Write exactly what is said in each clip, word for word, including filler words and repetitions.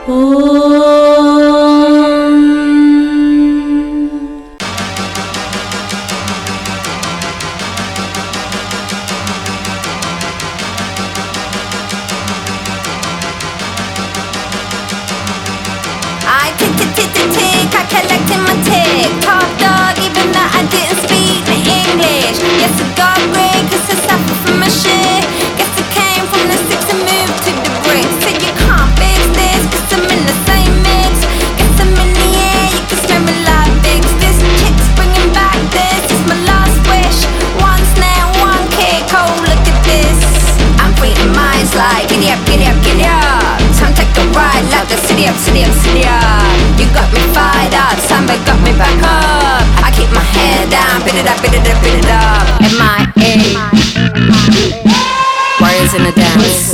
I tick tick tick tick tick, I collecting my tick. Top dog, even though I didn't speak the English. Yes, I got great, cause I suffer from my shit. Guess I came from the six and moved to the bricks. So you can't fix this, cause I'm in the same mix. Guess I'm in the air, you can smell me like Vicks. This chick's bringing back this, is my last wish. One snare, one kick, oh look at this. I'm reading minds like, giddy up, giddy up, giddy up. Time take a ride, loud the city up, city up, city up. You got me fired up, samba got me back up. I keep my head down, beat it up, beat it up, beat it up. M I A Warriors in the dance.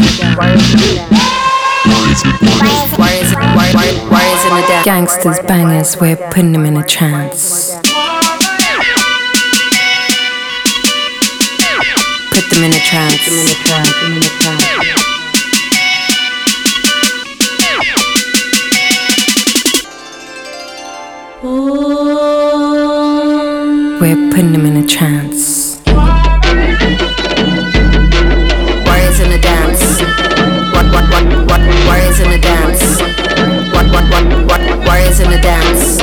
Warriors, warriors, warriors in the dance. Gangsters, bangers, we're putting them in a trance. Put them in a trance. Put them in a trance. Put them in a trance. We're putting them in a trance. Warriors in the dance. What, what, what, what, warriors in the dance. What, what, what, what, warriors in the dance.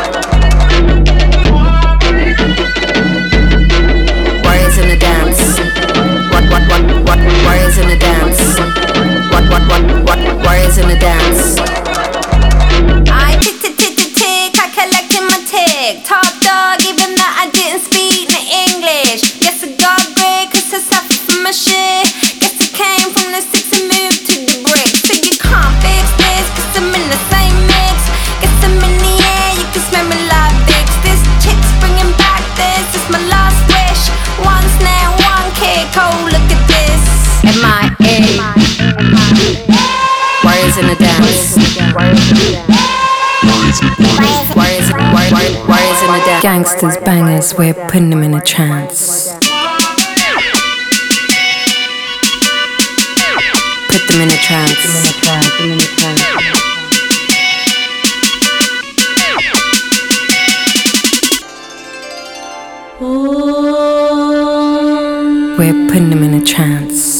Warriors in the dance. What, what, what, what, warriors in the dance. What, what, what, what, warriors in the dance. I tick, tick, tick, tick, tick, I collecting my tick. Top dog, even though I didn't speak the English. Yes, I got great, cause I suffer from my shit. Guess I came from the six and moved to the bricks. So you can't fix this, cause I'm in the same mix. Guess I'm in the air, you can smell me like Vicks. This chick's bringing back this, is my last wish. One snare, one kick, oh look at this. M I A Warriors in the dance. Warriors in the dance. Warriors, warriors, warriors in the dance. Gangsters, bangers, we're putting them in a trance. Put them in a trance. Put them in a trance. Put them in a trance. We're putting them in a trance.